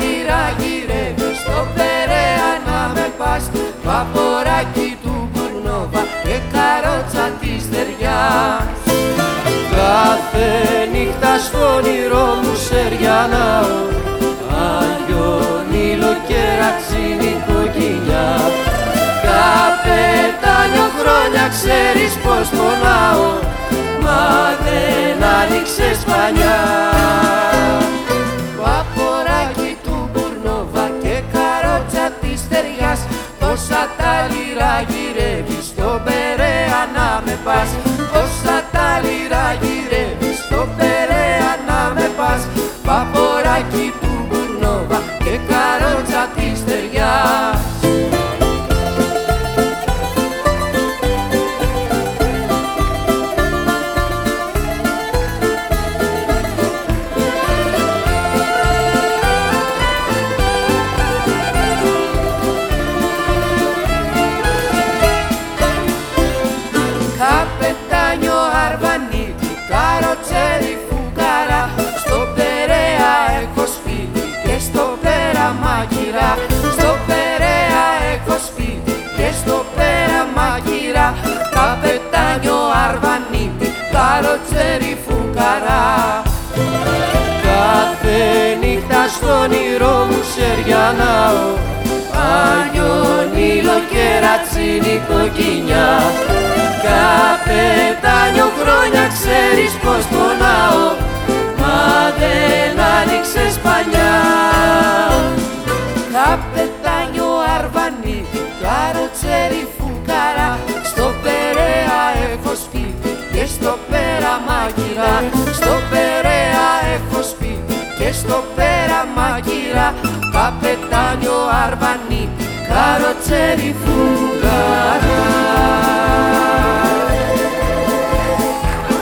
λίρα γυρεύει στο Περαία να με πας, βαποράκι του Μπουρνόβα και καρότσα της Στεριάς. Κάθε νύχτα στο όνειρό μου σεριανάω, Άγιον Ήλο και ρατσίνη κοκκινιά. Καπετάνιο χρόνια ξέρεις πως πονάω, μα δεν άνοιξες πανιά. Βαποράκι του Μπουρνόβα και καρότσα της Στεριάς, πόσα τα λίρα γυρεύεις στο Περαία να με πας, πόσα τα λίρα γυρεύεις στο Περαία να με πας. Βαποράκι του Μπουρνόβα και καρότσα της Στεριάς. Καπετάνιο Αρβανίτη, καροτσέρι φουκαρά, στο Περαία έχω σπίτι και στο πέρα μαγειρά. Στο Περαία έχω σπίτι και στο πέρα μαγειρά. Καπετάνιο Αρβανίτη, καροτσέρι φουκαρά. Κάθε νύχτα στο όνειρό μου σεριανάω, Άγιον Ήλο και ρατσίνη κοκκινιά. Καπετάνιο χρόνια ξέρεις πως πονάω, μα δεν άνοιξες πανιά. Καπετάνιο Αρβανίτη, καροτσέρι φουκαρά, στο Περαία έχω σπίτι και στο πέρα μαγειρά. Στο Περαία έχω σπίτι και στο πέρα μαγειρά. Καπετάνιο Αρβανίτη, καροτσέρι φουκαρά.